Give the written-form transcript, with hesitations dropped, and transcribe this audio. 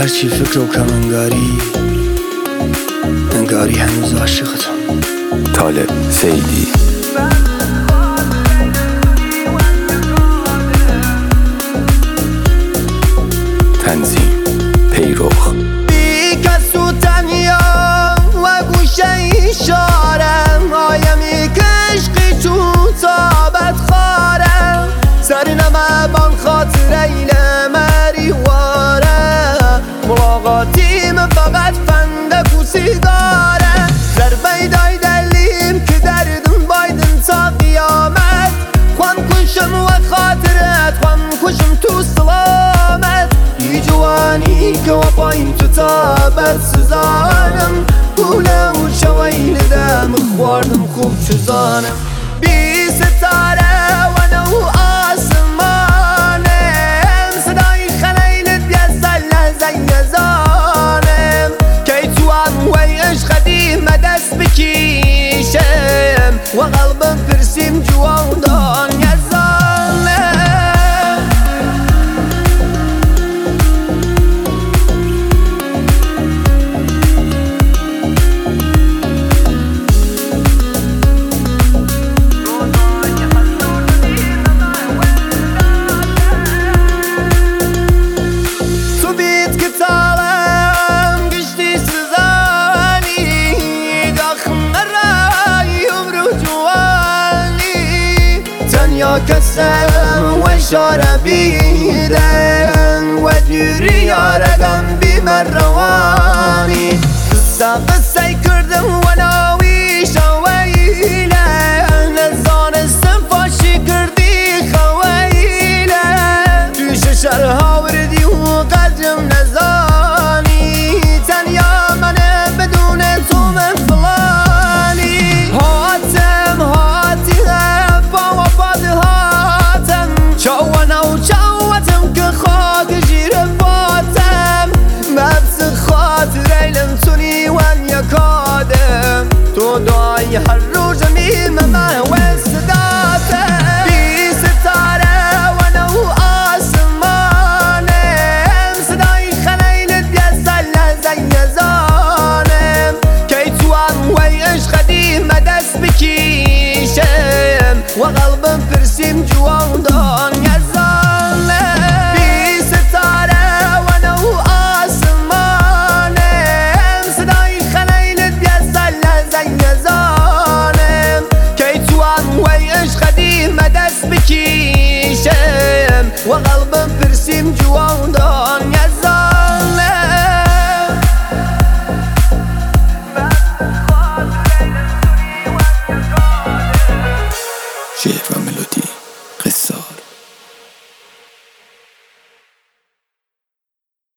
هرچی فکر و کم انگاری هنوز عاشقتم. طالب سیدی. تنظیم پیروخ. بی کس و تنیا و گوشه ایشارم آیمی کشقی چون تابت خارم سر نمه بان خاطر ایله مریواره ملاقاتیم فقط فندک و سیگاره ضربه دای دلیم که دردم بایدن تا قیامت خوام کشم و خاطرت خوام کشم تو سلامت ای جوانی که و پایین تو تابت سزانم گوله و شویل دم خواردم خوب چزانم بی ستاره و نو آسمانم صدای خلیلت بیزل زنگزانم کی تو هم وی عشق قدیم دست بکیشم و قلبم پرسیم جوان یزانم کسم و اشاره بیدن و دوری یارگم بیمر روانی قصه کردم و ناوی شویله نزانستم فاشی کردی خویله پیش شرها وردی و قدرم نزان